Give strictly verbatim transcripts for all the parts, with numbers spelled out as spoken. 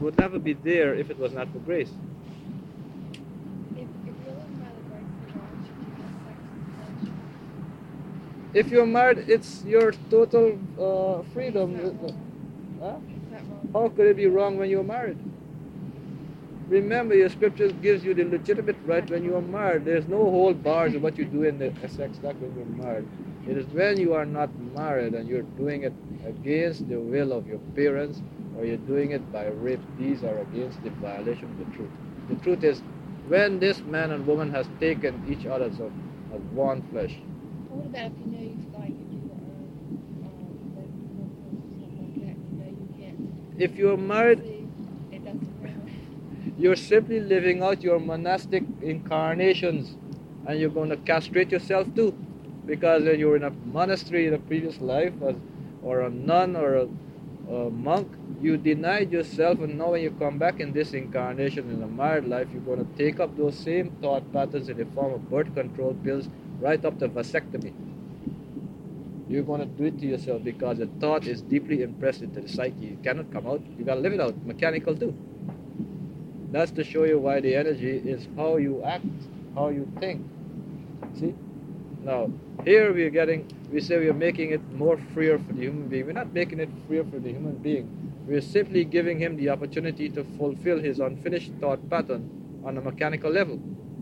would never be there if it was not for grace. If, if you're living by the grace of God, should you have sex with flesh? If you're married, it's your total uh, freedom. Is that wrong? Huh? Is that wrong? How could it be wrong when you're married? Remember, your scripture gives you the legitimate right when you are married. There's no hold bars of what you do in the sex act when you're married. It is when you are not married and you're doing it against the will of your parents, or you're doing it by rape. These are against the violation of the truth. The truth is, when this man and woman has taken each other's of, of one flesh. What about if you know you like if you were um, um, like something like that, you know you can't. If you're married, See, it doesn't really. you're simply living out your monastic incarnations, and you're going to castrate yourself too, because when you were in a monastery in a previous life, as, or a nun or a, a monk, you denied yourself, and now when you come back in this incarnation in a married life, you're going to take up those same thought patterns in the form of birth control pills, right up to vasectomy. You're going to do it to yourself because the thought is deeply impressed into the psyche. You cannot come out. You got to live it out. Mechanical too. That's to show you why the energy is how you act, how you think. See? Now, here we're getting, we say we're making it more freer for the human being. We're not making it freer for the human being. We're simply giving him the opportunity to fulfill his unfinished thought pattern on a mechanical level.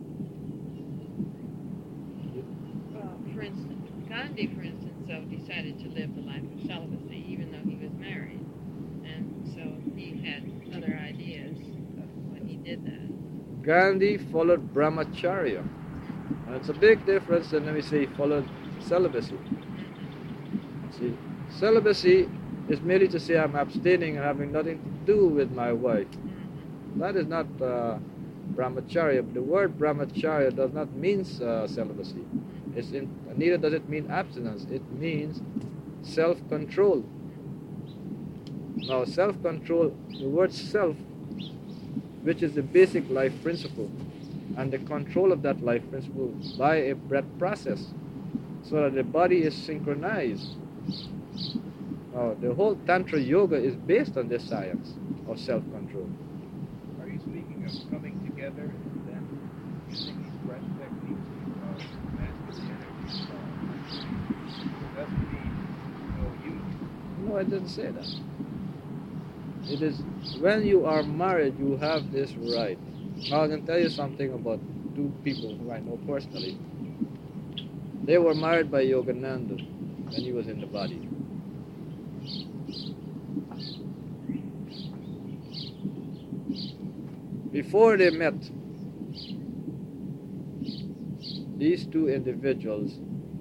Well, for instance, Gandhi, for instance, so decided to live the life of celibacy, even though he was married, and so he had other ideas when he did that. Gandhi followed brahmacharya. And it's a big difference than, let me say, he followed celibacy. See, celibacy is merely to say I'm abstaining and having nothing to do with my wife. That is not uh, brahmacharya. The word brahmacharya does not mean uh, celibacy. It's in, neither does it mean abstinence. It means self-control. Now, self-control, the word self, which is the basic life principle, and the control of that life principle by a breath process, so that the body is synchronized. Now, the whole Tantra Yoga is based on this science of self-control. Are you speaking of coming together and then using these breath techniques to uh, master the energy? Uh, does that mean no use? No, I didn't say that. It is when you are married, you have this right. Now, I can tell you something about two people who I know personally. They were married by Yogananda when he was in the body. Before they met, these two individuals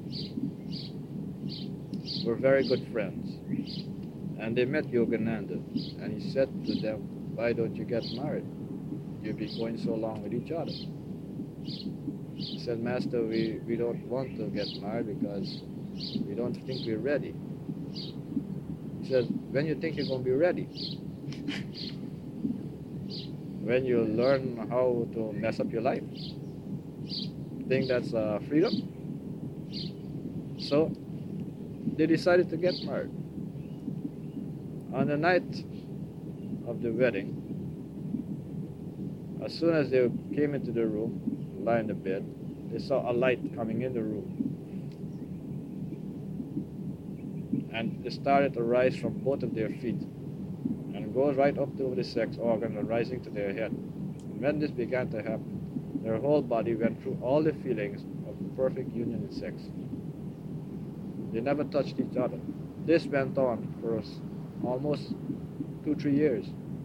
were very good friends. And they met Yogananda, and he said to them, why don't you get married? You've been going so long with each other. He said, Master, we, we don't want to get married because we don't think we're ready. He said, when you think you're going to be ready? When you learn how to mess up your life? Think that's uh, freedom? So, they decided to get married. On the night of the wedding, as soon as they came into the room, lie in the bed, they saw a light coming in the room. And it started to rise from both of their feet and goes right up to the sex organ and rising to their head. And when this began to happen, their whole body went through all the feelings of perfect union in sex. They never touched each other. This went on for almost two, three years.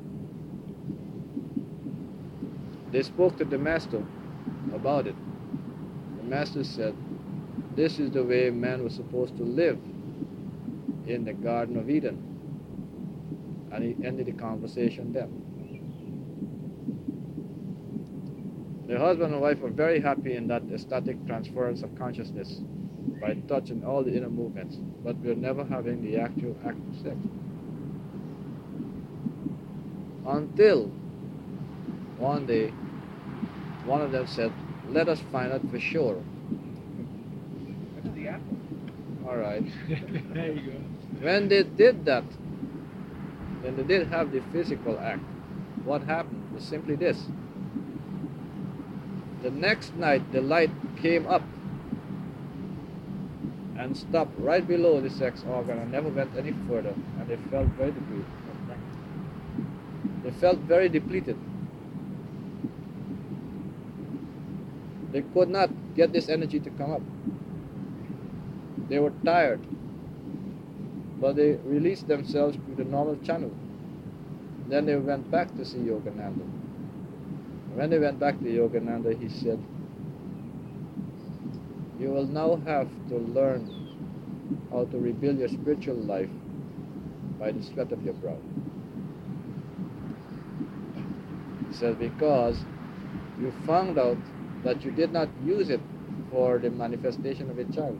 They spoke to the master about it. The master said, this is the way man was supposed to live in the Garden of Eden. And he ended the conversation then. The husband and wife were very happy in that ecstatic transference of consciousness by touch and all the inner movements, but we're never having the actual act of sex. Until one day, one of them said, let us find out for sure. That's the apple. All right. There you go. When they did that, then they did have the physical act. what happened was simply this. The next night, the light came up and stopped right below the sex organ and never went any further, and they felt very depleted. They felt very depleted. They could not get this energy to come up. They were tired, but they released themselves through the normal channel. Then they went back to see Yogananda. When they went back to Yogananda, he said, "You will now have to learn how to rebuild your spiritual life by the sweat of your brow." He said, "Because you found out that you did not use it for the manifestation of a child."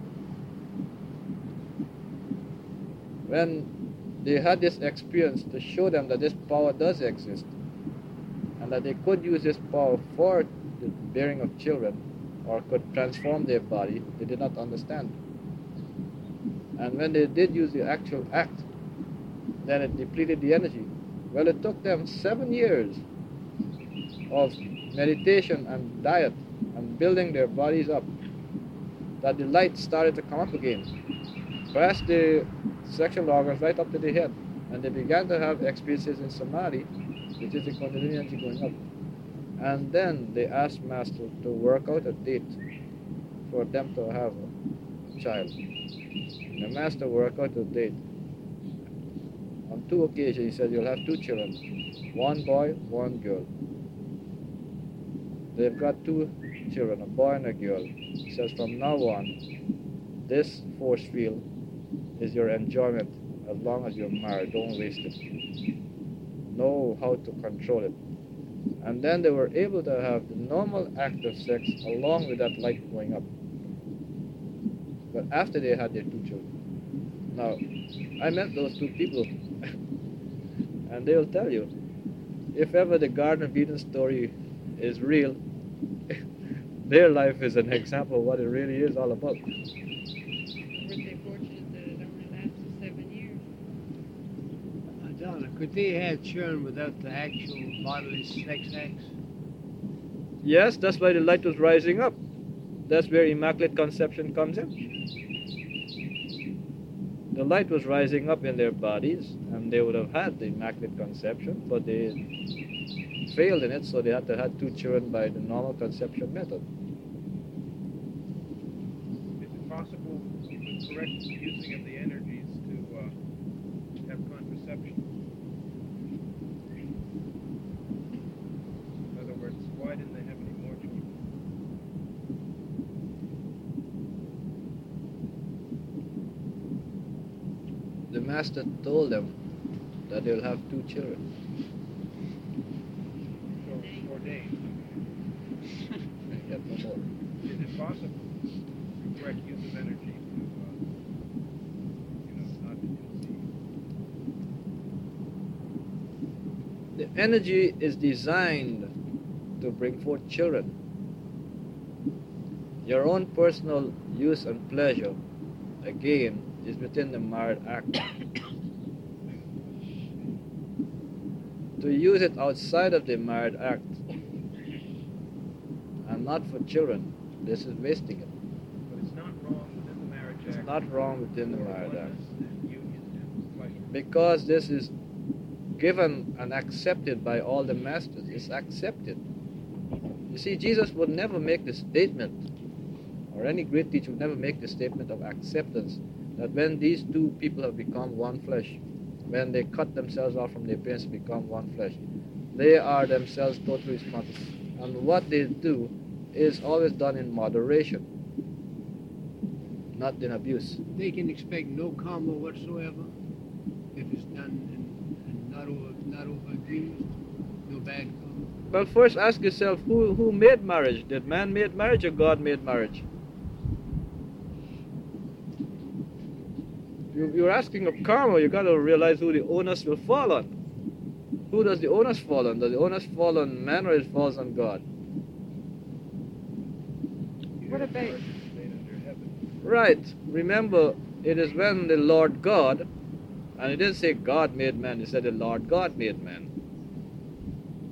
When they had this experience to show them that this power does exist, and that they could use this power for the bearing of children, or could transform their body, they did not understand. And when they did use the actual act, then it depleted the energy. Well, it took them seven years of meditation and diet and building their bodies up that the light started to come up again, past the sexual organs right up to the head, and they began to have experiences in samadhi, which is the Kundalini energy going up. And then they asked Master to work out a date for them to have a child. And the Master worked out a date. On two occasions, he said, "You'll have two children, one boy, one girl." They've got two children, a boy and a girl. He says, "From now on, this force field is your enjoyment as long as you're married. Don't waste it. Know how to control it." And then they were able to have the normal act of sex along with that light going up. But after they had their two children. Now, I met those two people, and they'll tell you, if ever the Garden of Eden story is real, their life is an example of what it really is all about. Were they fortunate that it only lasted seven years? Uh, Donna, could they have children without the actual bodily sex acts? Yes, that's why the light was rising up. That's where Immaculate Conception comes in. The light was rising up in their bodies, and they would have had the Immaculate Conception, but they failed in it, so they had to have two children by the normal conception method. Is it possible, with correct using of the energies, to uh, have contraception? In other words, why didn't they have any more children? The Master told them that they'll have two children. So ordained. And yet no more. Is it possible, with correct use of energy, to, uh, you know, not to conceive? The energy is designed to bring forth children. Your own personal use and pleasure, again, is within the married act. To use it outside of the married act and not for children, this is wasting it. But it's not wrong within the marriage act. It's not wrong within the for married act. oneness and union and pleasure. Because this is given and accepted by all the masters. It's accepted. You see, Jesus would never make the statement, or any great teacher would never make the statement of acceptance, that when these two people have become one flesh, when they cut themselves off from their parents and become one flesh, they are themselves totally responsible. And what they do is always done in moderation, not in abuse. They can expect no karma whatsoever if it's done and, and not over not over abused, no bad karma. Well, first ask yourself, who, who made marriage? Did man made marriage or God made marriage? You, you're asking of karma, you got to realize who the onus will fall on. Who does the onus fall on? Does the onus fall on man or it falls on God? What about- Made under heaven. Right. Remember, it is when the Lord God, and it didn't say God made man, it said the Lord God made man.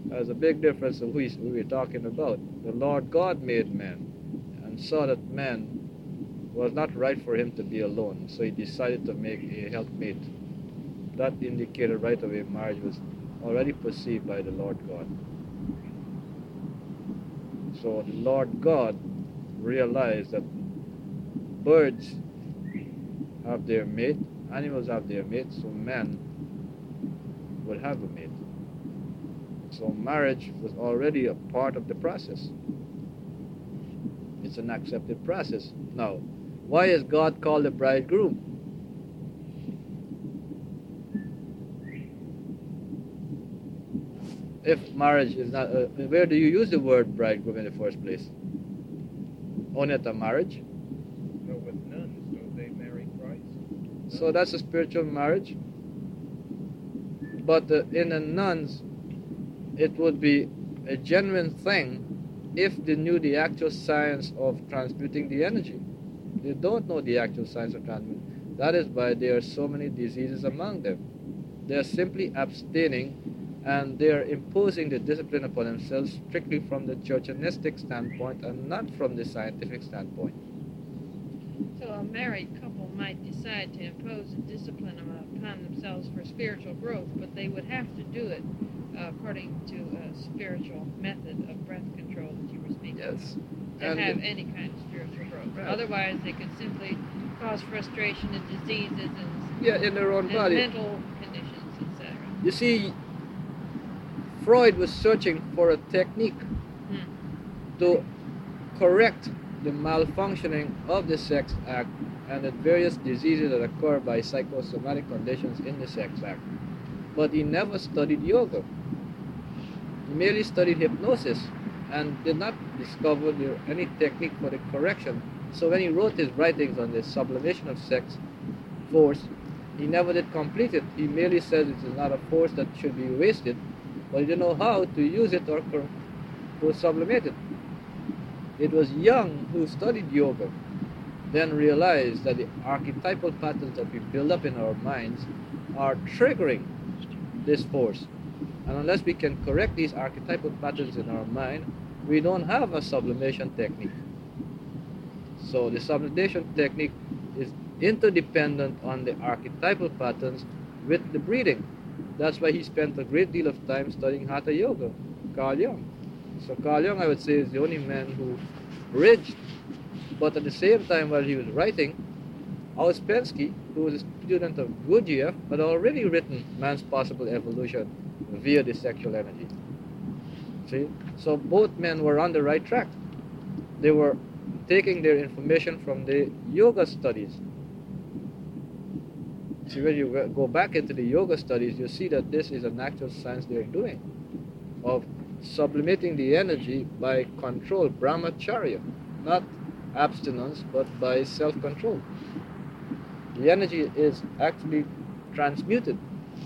There's a big difference of who, he's, who we're talking about. The Lord God made man and saw that man was not right for him to be alone, so he decided to make a helpmate. That indicated right away marriage was already perceived by the Lord God. So the Lord God realized that birds have their mate, animals have their mate, so man would have a mate. So marriage was already a part of the process. It's an accepted process. Now, why is God called the bridegroom? If marriage is not, uh, where do you use the word bridegroom in the first place? Only at a marriage? No, with nuns, don't they marry Christ? So that's a spiritual marriage. But uh, in the nuns, it would be a genuine thing if they knew the actual science of transmuting the energy. They don't know the actual science of transmuting. That is why there are so many diseases among them. They are simply abstaining, and they are imposing the discipline upon themselves strictly from the churchianistic standpoint and not from the scientific standpoint. So a married couple might decide to impose a discipline upon themselves for spiritual growth, but they would have to do it uh, according to a spiritual method of breath control that you were speaking Yes. of, to And have the- any kind of spiritual growth. Right. Otherwise, they could simply cause frustration and diseases and, Yeah, in their own and body. mental conditions, et cetera. You see, Freud was searching for a technique Hmm. to correct the malfunctioning of the sex act and the various diseases that occur by psychosomatic conditions in the sex act. But he never studied yoga. He merely studied hypnosis and did not discover there any technique for the correction. So when he wrote his writings on the sublimation of sex force, he never did complete it. He merely said it is not a force that should be wasted, but he didn't know how to use it or cor- to sublimate it. It was Jung who studied yoga, then realized that the archetypal patterns that we build up in our minds are triggering this force. And unless we can correct these archetypal patterns in our mind, we don't have a sublimation technique. So the sublimation technique is interdependent on the archetypal patterns with the breathing. That's why he spent a great deal of time studying Hatha Yoga, Carl Jung. So Carl Jung, I would say, is the only man who bridged. But at the same time, while he was writing, Ouspensky, who was a student of Gurdjieff, had already written Man's Possible Evolution via the sexual energy. See? So both men were on the right track. They were taking their information from the yoga studies. See, when you go back into the yoga studies, you see that this is an actual science they're doing of sublimating the energy by control, brahmacharya, not abstinence, but by self-control. The energy is actually transmuted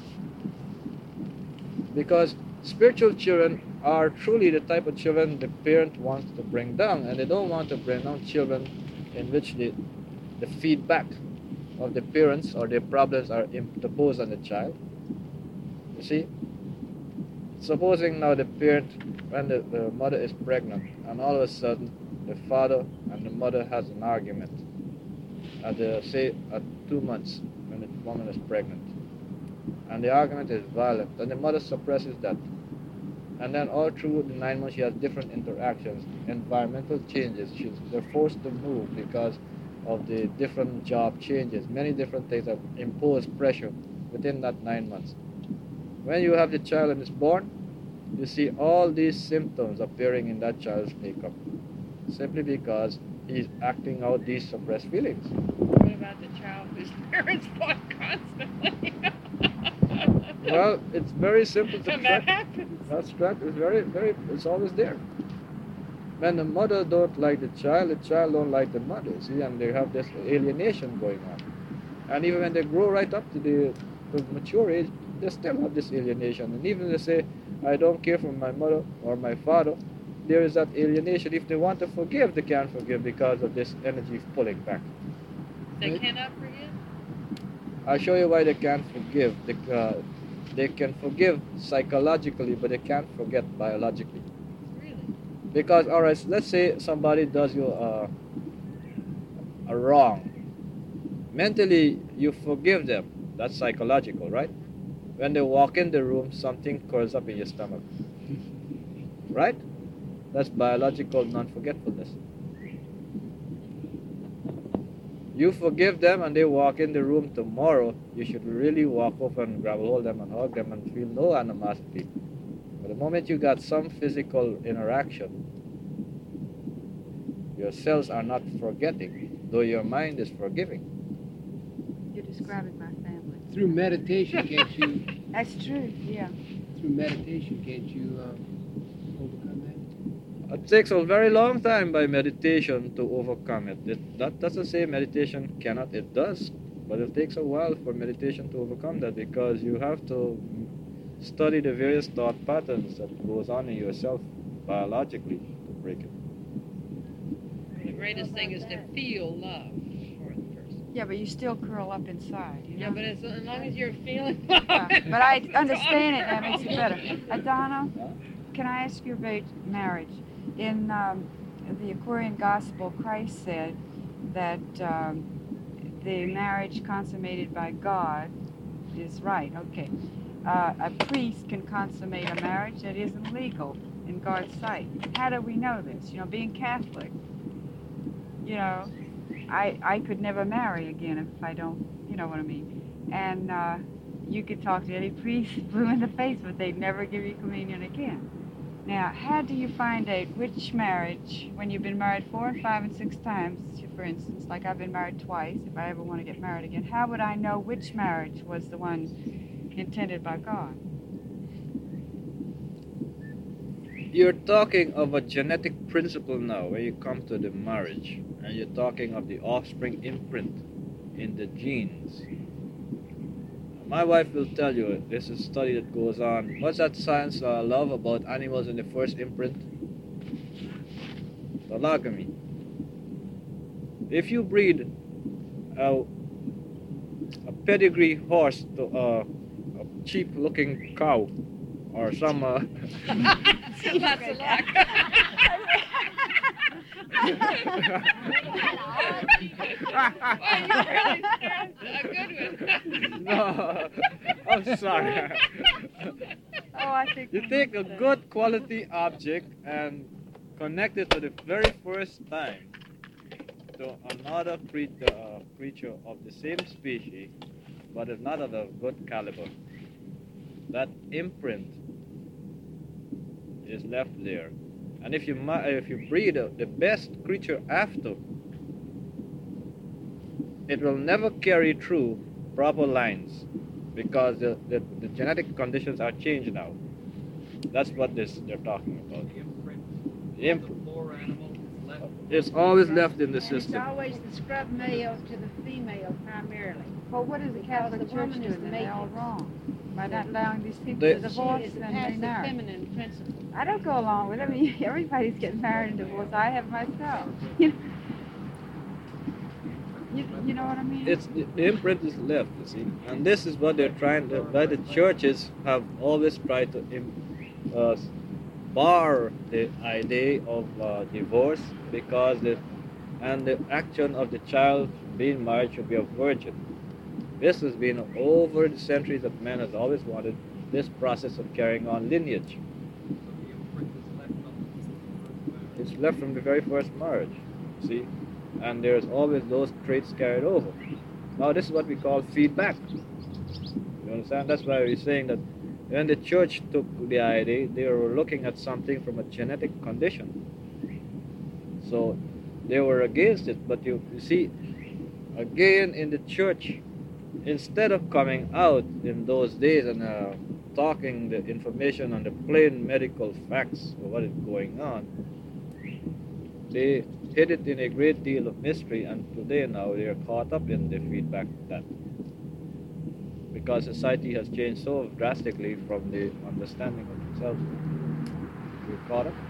because spiritual children are truly the type of children the parent wants to bring down, and they don't want to bring down children in which the, the feedback of the parents or their problems are imposed on the child. You see? Supposing now the parent, when the, the mother is pregnant, and all of a sudden the father and the mother has an argument, at the, say at two months when the woman is pregnant, and the argument is violent, and the mother suppresses that, and then all through the nine months she has different interactions, environmental changes, she's, they're forced to move because of the different job changes, many different things that impose pressure within that nine months. When you have the child and is born, you see all these symptoms appearing in that child's makeup, simply because he's acting out these suppressed feelings. What about the child whose parents fought constantly? Well, it's very simple to and that track. happens. That's track. It's very, very. It's always there. When the mother don't like the child, the child don't like the mother. See, and they have this alienation going on. And even when they grow right up to the to mature age, they still have this alienation. And even if they say, I don't care for my mother or my father, there is that alienation. If they want to forgive, they can't forgive because of this energy pulling back. They Right. cannot forgive? I'll show you why they can't forgive. The, uh, they can forgive psychologically, but they can't forget biologically. Really? Because, all right, let's say somebody does you a, a wrong. Mentally, you forgive them. That's psychological, right? When they walk in the room, something curls up in your stomach. Right? That's biological non-forgetfulness. You forgive them and they walk in the room tomorrow, you should really walk over and grab a hold of them and hug them and feel no animosity. But the moment you got some physical interaction, your cells are not forgetting, though your mind is forgiving. You're describing my family. Through meditation, can't you? That's true, yeah. Through meditation, can't you uh, overcome that? It takes a very long time by meditation to overcome it. it. That doesn't say meditation cannot, it does. But it takes a while for meditation to overcome that, because you have to study the various thought patterns that goes on in yourself biologically to break it. The greatest thing is to feel love for the person. Yeah, but you still curl up inside, you know? Yeah, but as, as long as you're feeling Yeah, but I understand it, that makes it better. Adana, can I ask you about marriage? In um, the Aquarian Gospel, Christ said that um, the marriage consummated by God is right. Okay. Uh, a priest can consummate a marriage that isn't legal in God's sight. How do we know this? You know, being Catholic, you know, I I could never marry again if I don't, you know what I mean. And uh, you could talk to any priest blue in the face, but they'd never give you communion again. Now, how do you find out which marriage, when you've been married four and five and six times, for instance, like I've been married twice, if I ever want to get married again, how would I know which marriage was the one intended by God? You're talking of a genetic principle now, where you come to the marriage, and you're talking of the offspring imprint in the genes. My wife will tell you, this is a study that goes on. What's that science uh, love about animals in the first imprint? Polygamy. If you breed a, a pedigree horse to uh, a cheap-looking cow, or some... Uh, lots of luck. Well, you really scared a good one. No, I'm sorry. Oh, I think You take a good quality object and connect it for the very first time to another creature, uh, creature of the same species, but it's not of a good caliber. That imprint is left there. And if you ma- if you breed uh, the best creature after, it will never carry through proper lines, because the, the, the genetic conditions are changed now. That's what this they're talking about. The imprint The of imprint. the poor animal is left. It's always left in the And it's system. always the scrub male to the female primarily. Well, what is the Catholic the Church woman is doing? the They're all matrix. wrong by not allowing these people They- to She divorce is and has the remarry. feminine principle. I don't go along with it. I mean, everybody's getting married and divorced. I have myself. You know, you, you know what I mean? It's the, the imprint is left, you see, and this is what they're trying to. Why the churches have always tried to im- uh, bar the idea of uh, divorce, because the and the action of the child being married should be a virgin. This has been over the centuries that man has always wanted this process of carrying on lineage. So the imprint is left on the first marriage. It's left from the very first marriage, see, and there's always those traits carried over. Now this is what we call feedback. You understand? That's why we're saying that when the church took the idea, they were looking at something from a genetic condition. So they were against it, but you, you see, again in the church, instead of coming out in those days and uh, talking the information on the plain medical facts of what is going on, they hid it in a great deal of mystery, and today now they are caught up in the feedback that because society has changed so drastically from the understanding of themselves. We're caught up.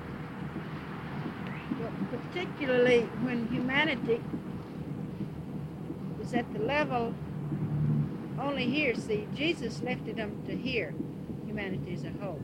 Well, particularly when humanity was at the level only here. See, Jesus lifted them to here, humanity as a whole.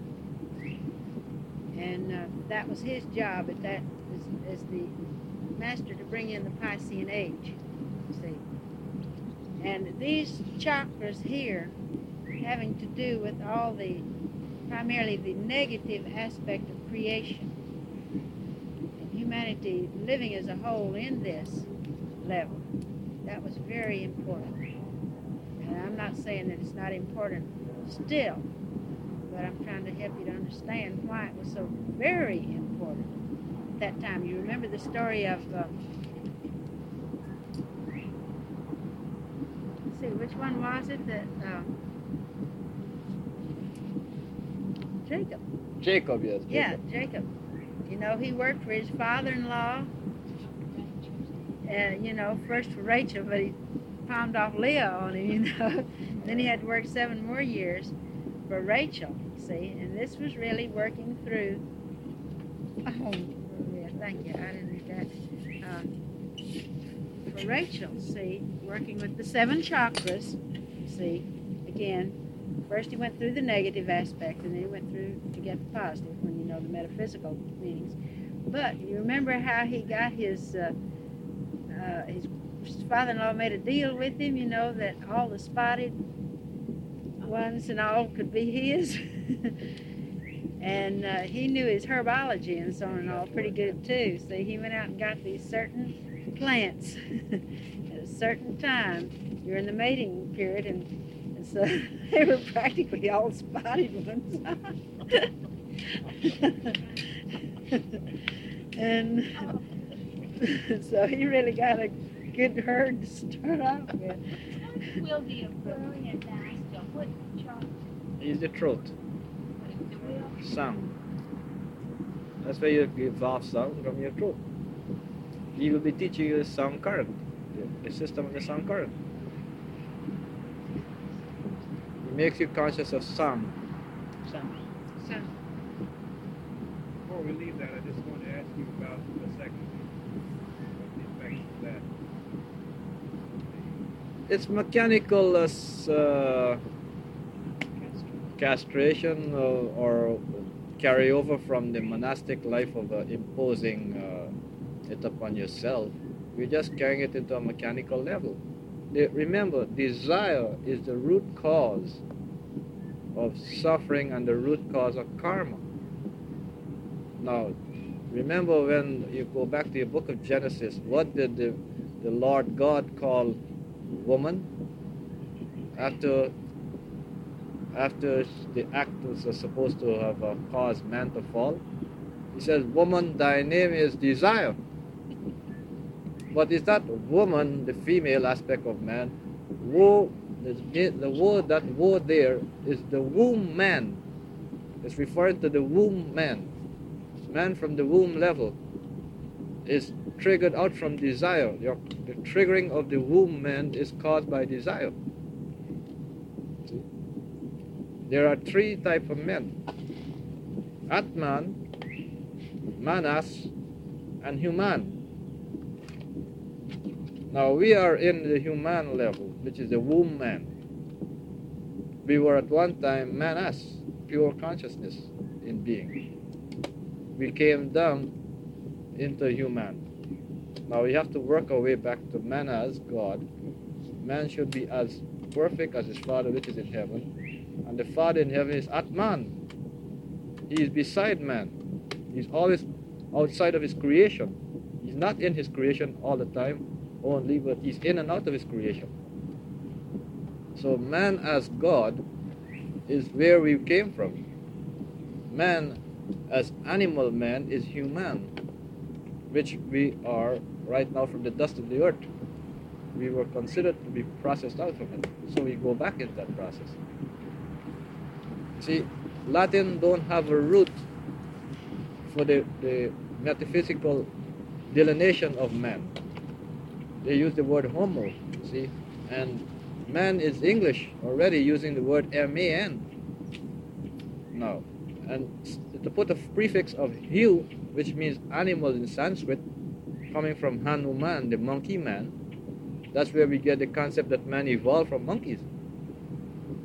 And uh, that was his job at that, as, as the master, to bring in the Piscean age, see. And these chakras here, having to do with all the, primarily the negative aspect of creation, and humanity living as a whole in this level, that was very important. And I'm not saying that it's not important still, but I'm trying to help you to understand why it was so very important at that time. You remember the story of, uh, let's see, which one was it that, uh, Jacob. Jacob, yes. Jacob. Yeah, Jacob. You know, he worked for his father-in-law, uh, you know, first for Rachel, but he palmed off Leah on him, you know. Then he had to work seven more years for Rachel, see. And this was really working through, oh, yeah, thank you, I didn't read that. Uh, for Rachel, see, working with the seven chakras, see, again, first he went through the negative aspect, and then he went through to get the positive, when you know the metaphysical meanings. But you remember how he got his, uh, uh, his father-in-law made a deal with him, you know, that all the spotted ones and all could be his. And uh, he knew his herbology and so on and all pretty good too. So he went out and got these certain plants at a certain time during the mating period, and, and so they were practically all spotted ones. And so he really got a good herd to start off with. Will the Aquarian master, what chart? Is the throat. The will? Sound. That's where you give off sound from your throat. He will be teaching you the sound current, the, the system of the sound current. It makes you conscious of sound. Sound. Before we leave that, I just want to ask you about vasectomy. What the effects of that? It's mechanical as uh, castration uh, or carryover from the monastic life of uh, imposing uh, it upon yourself. We're just carrying it into a mechanical level. The, remember, desire is the root cause of suffering and the root cause of karma. Now, remember when you go back to your book of Genesis, what did the, the Lord God call woman after after the act was supposed to have uh, caused man to fall? He says, woman, thy name is desire. But is that woman the female aspect of man? Woe, the, the word, that word there is the womb man. It's referring to the womb man. Man from the womb level is triggered out from desire. Your, the triggering of the womb man is caused by desire. See? There are three types of men: Atman, Manas, and Human. Now we are in the human level, which is the womb man. We were at one time Manas, pure consciousness in being. We came down into human. Now we have to work our way back to man as God. Man should be as perfect as his Father which is in heaven. And the Father in heaven is Atman. He is beside man. He's always outside of his creation. He's not in his creation all the time only, but he's in and out of his creation. So man as God is where we came from. Man as animal man is human, which we are right now from the dust of the earth. We were considered to be processed out from it, so we go back in that process. See, Latin don't have a root for the, the metaphysical delineation of man. They use the word homo, see, and man is English already using the word M A N now. And to put a prefix of hu, which means animal in Sanskrit, coming from Hanuman, the monkey man, that's where we get the concept that man evolved from monkeys.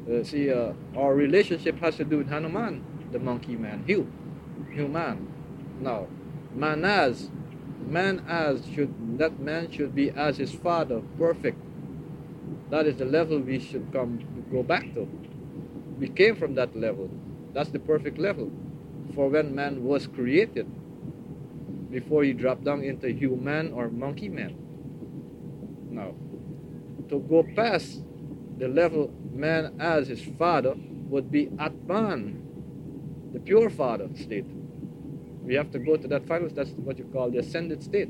Uh, see, uh, our relationship has to do with Hanuman, the monkey man, Hugh, human. Now, man as, man as should that man should be as his father, perfect. That is the level we should come go back to. We came from that level. That's the perfect level for when man was created, before he dropped down into human or monkey man. Now, to go past the level man as his father would be Atman, the pure father state. We have to go to that final, that's what you call the ascended state.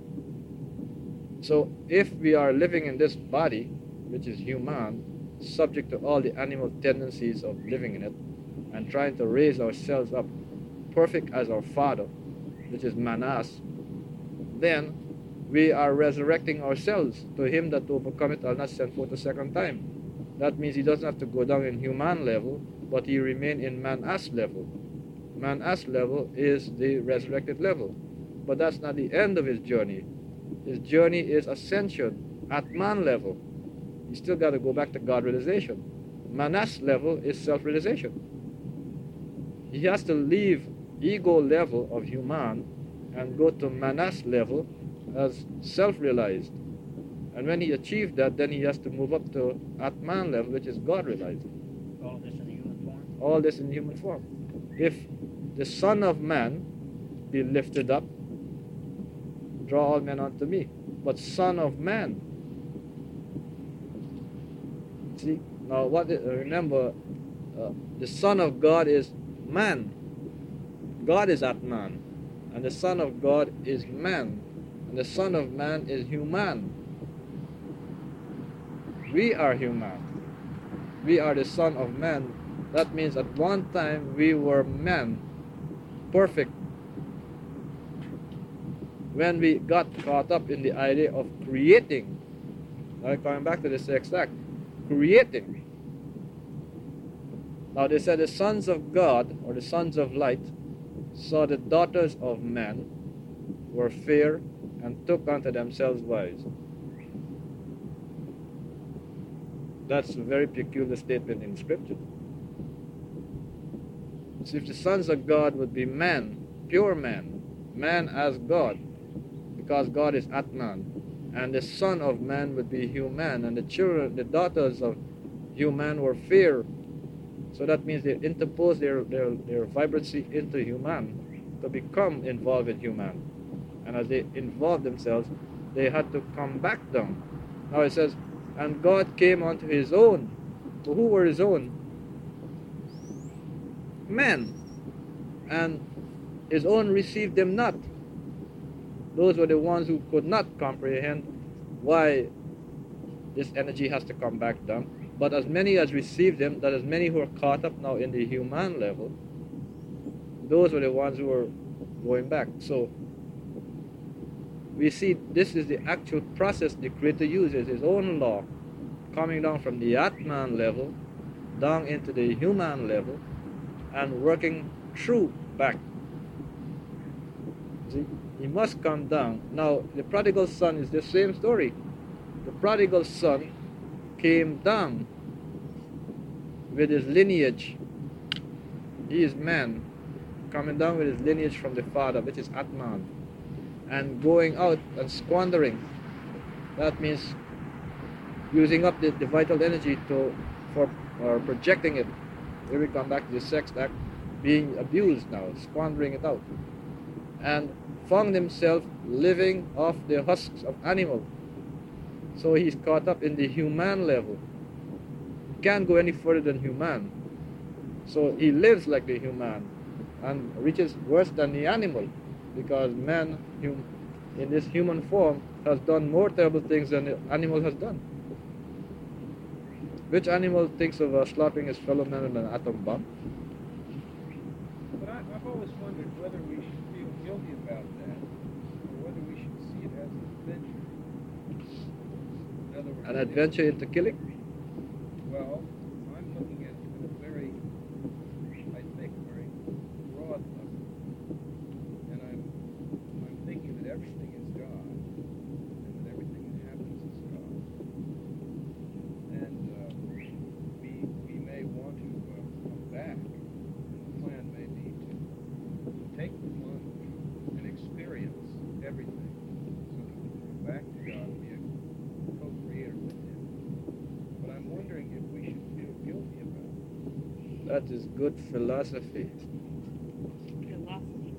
So if we are living in this body, which is human, subject to all the animal tendencies of living in it, and trying to raise ourselves up perfect as our father, which is Manas, then we are resurrecting ourselves to him that overcometh I'll not send forth a second time. That means he doesn't have to go down in human level, but he remain in Manas level. Manas level is the resurrected level. But that's not the end of his journey. His journey is ascension at man level. You still got to go back to God realization. Manas level is self-realization. He has to leave ego level of human and go to Manas level as self-realized. And when he achieved that, then he has to move up to Atman level, which is God realized. All this in human form? All this in human form. If the Son of Man be lifted up, draw all men unto me. But Son of Man. See? Now, what? Is, remember, uh, the Son of God is man. God is Atman. And the Son of God is man. And the Son of Man is human. We are human. We are the Son of Man. That means at one time we were man, perfect. When we got caught up in the idea of creating, now coming back to this exact, creating. Now they said the sons of God, or the sons of light, saw the daughters of men were fair and took unto themselves wives. That's a very peculiar statement in Scripture. So if the sons of God would be man, pure man, man as God, because God is Atman, and the son of man would be human, and the children, the daughters of human were fair. So that means they interpose their, their, their vibrancy into human to become involved in human. And as they involved themselves, they had to come back down. Now it says, and God came unto his own. So who were his own? Men. And his own received them not. Those were the ones who could not comprehend why this energy has to come back down. But as many as received them, that as many who are caught up now in the human level, those were the ones who were going back. So we see this is the actual process the Creator uses, his own law, coming down from the Atman level down into the human level and working through back. See, he must come down. Now, the prodigal son is the same story. The prodigal son came down with his lineage. He is man, coming down with his lineage from the father, which is Atman, and going out and squandering. That means using up the, the vital energy to for or projecting it. Here we come back to the sex act, being abused now, squandering it out, and found himself living off the husks of animal. So he's caught up in the human level. He can't go any further than human. So he lives like the human and reaches worse than the animal, because man hum, in this human form has done more terrible things than the animal has done. Which animal thinks of uh, slaughtering his fellow man with an atom bomb? But I, I've always wondered whether we should feel guilty about that, or whether we should see it as an adventure. In other words, An adventure into killing? well, I'm looking at it in a very, I think, very broad level. And I'm, I'm thinking that everything is God, and that everything that happens is God. And uh, we, we That is good philosophy. Philosophy.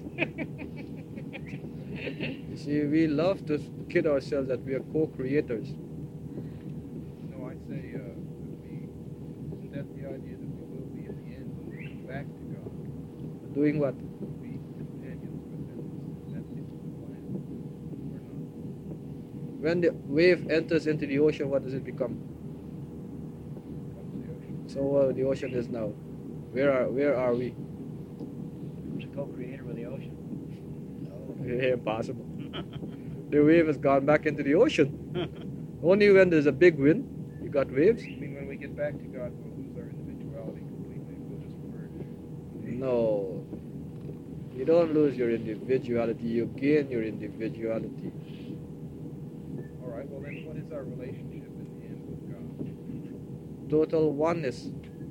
You see, we love to kid ourselves that we are co-creators. No, I say, uh, that we, isn't that the idea that we will be at the end when we come back to God? Doing what? Be companions with Him. That's His plan. Or not? When the wave enters into the ocean, what does it become? Comes the ocean. So uh, the ocean is now. Where are where are we? Who's a co-creator with the ocean? Impossible. The wave has gone back into the ocean. Only when there's a big wind, you got waves. I mean, when we get back to God, we'll lose our individuality completely. We'll just merge. No. You don't lose your individuality, you gain your individuality. All right, well then what is our relationship in the end with God? Total oneness.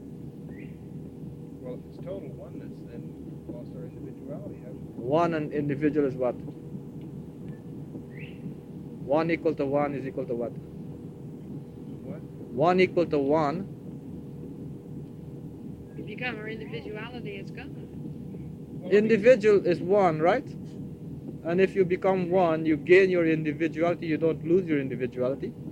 Well, if it's total oneness, then we've lost our individuality, haven't we? One and individual is what? One equal to one is equal to what? What? One equal to one. You become our individuality, it's gone. Well, I mean, Individual is one, right? And if you become one, you gain your individuality, you don't lose your individuality.